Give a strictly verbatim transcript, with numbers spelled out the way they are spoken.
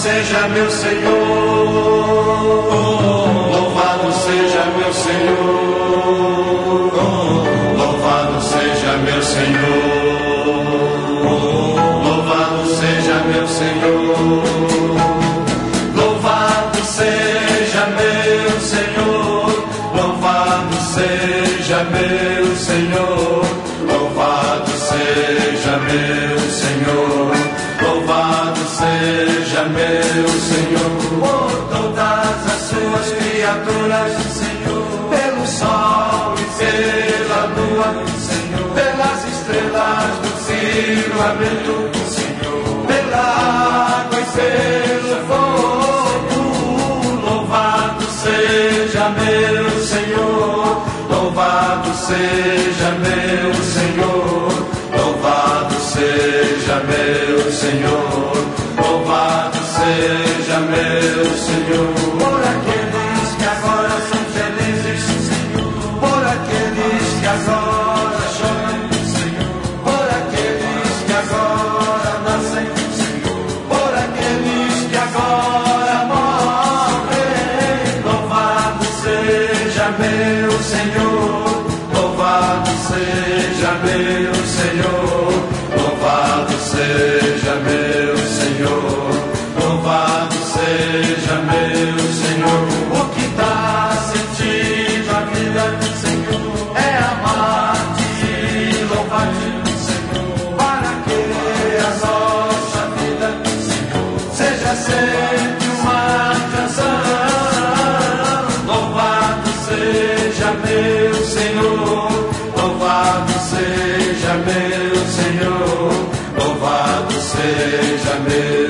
seja meu Senhor, louvado seja meu Senhor, louvado seja meu Senhor, louvado seja meu Senhor, louvado seja meu Senhor, louvado seja meu Senhor, louvado seja meu Senhor, louvado seja meu Senhor, por todas as suas criaturas, Senhor, pelo sol e pela lua, Senhor, pelas estrelas do firmamento, Senhor, pela água e pelo fogo, louvado seja meu Senhor, louvado seja meu Senhor, louvado seja meu Senhor, louvado seja meu Senhor, por aqueles que agora são felizes, Senhor, por aqueles que agora choram, Senhor, por aqueles que agora nascem, Senhor, por aqueles que agora morrem, louvado seja meu Senhor, louvado seja meu Senhor, louvado seja meu Senhor, louvado seja meu Senhor. O que dá sentido à vida, Senhor, é amar-te e louvar-te, Senhor, para que a nossa vida, Senhor, seja sempre uma canção. Louvado seja meu Senhor, louvado seja meu Senhor, louvado seja meu